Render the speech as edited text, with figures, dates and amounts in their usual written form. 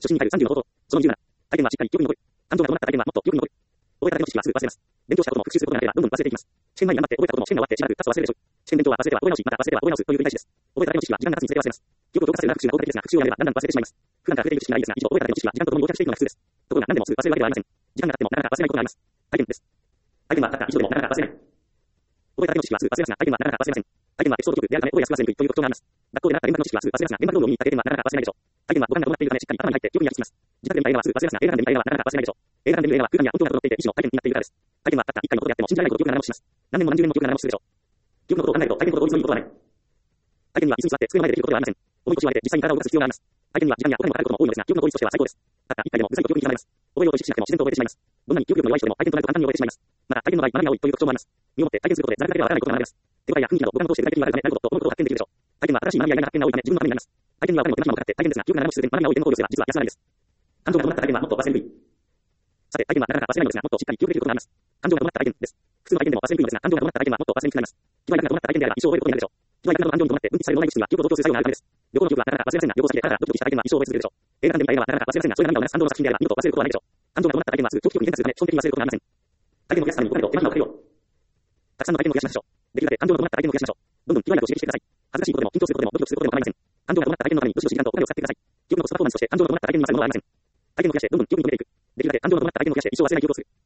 初心に入る30の冒頭。その27。体験はしっかり記憶に残る。感情が伴った体験はもっと記憶に残る。覚えただけの知識はすぐ忘れます。勉強したことも復習することがあればどんどん忘れていきます。試験前に頑張って覚えたことも試験が終わってしばらく経つと忘れるでしょう。試験勉強は忘れては覚え直し、また忘れては覚え直すという繰り返しです。覚えただけの知識は時間が経つにつれて忘れます。記憶を強化するなら復習が効果的ですが、復習をやめればだんだん忘れてしまいます。普段から触れている知識がいいですが、一度覚えただけの知識は時間とともに定着していくのが普通です。ところが何でもすぐ忘れるわけではありません。時間が経ってもなかなか忘れないことがあります。体験です。体験はたった一度でもなかなか忘れない。覚えただけの知識はすぐ忘れますが、体験はなかなか忘れません。体験はエピソード記憶であるため覚えやすく忘れにくいという特徴があります。学校で習った連絡の知識はすぐ忘れますが、現場労働を見に行った経験はなかなか忘れないでしょう。体験は五感が伴っているためしっかり頭に入って記憶に焼き付きます。自宅で見た映画はすぐ忘れますが、映画館で見た映画はなかなか忘れないでしょう。映画館で見る映画は空間や音響が整っていて意思の体験になっているからです。体験はたった一回のことであっても信じられないほど記憶が長持ちします。何年も何十年も記憶が長持ちするでしょう。記憶のことを考えると体験ほど追い詰めることはない。体験には椅子に座って机の前でできることではありません。重い腰を上げて実際に体を動かす必要があります。体験には時間やお金もかかることも多いのですが、記憶の効率としては最高です。たった一回でも具材と記憶に刻まれます。覚えようと意識しなくても自然と覚えてしまいます。どんなに記憶力の弱い人でも体験となると簡単に覚えてしまいます。また体験の場合、学びが多いという特徴もあります。身をもって体験することでざるだけではわからないことが学べます。手早や雰囲気など五感を通して具体的にわかるため、なることと思うことを発見できるでしょう。体験は新しい学びや意外な発見が多いため自分のためになります。体験にはお金も手間暇もかかって大変ですが、記憶が長持ちする点、学びが多い点の効率は実は安らないです。感情が伴った体験はもっと忘れにくい。さて、体験はなかなか忘れないのですが、もっとしっかり記憶できることがあります。感情が伴った体験です。普通の体験でも忘れにくいのですが、感情が伴った体験はもっと忘れにくくなります。気分が伴った体験であれば一生覚えることになるでしょう。気分が感情に伴って分泌される脳内物質には記憶と同調する作用があるためです。旅行の記憶はなかなか忘れませんが、旅行先でただドキドキした体験は一生覚え続けるでしょう。映画館で見た映画はなかなか忘れませんが、それが涙を流す感動の作品であれば二度と忘れることはないでしょう。感情が伴った体験はすぐ長期記憶に伝達するため、基本的に忘れることがありません。体験を増やすためにお金と手間暇をかけよう。たくさんの体験を増やしましょう。できるだけ感情が伴った体験を増やしましょう。どんどん気分を刺激してください。恥ずかしいことでも緊張することでもドキドキすることでも構いません。感情が伴った体験のためにどしどし時間とお金を使ってください。記憶のコストパフォーマンスとして感情が伴った体験に勝るものはありません。体験を増やしてどんどん記憶に留めていく。できるだけ感情が伴った体験を増やして一生忘れない記憶をする。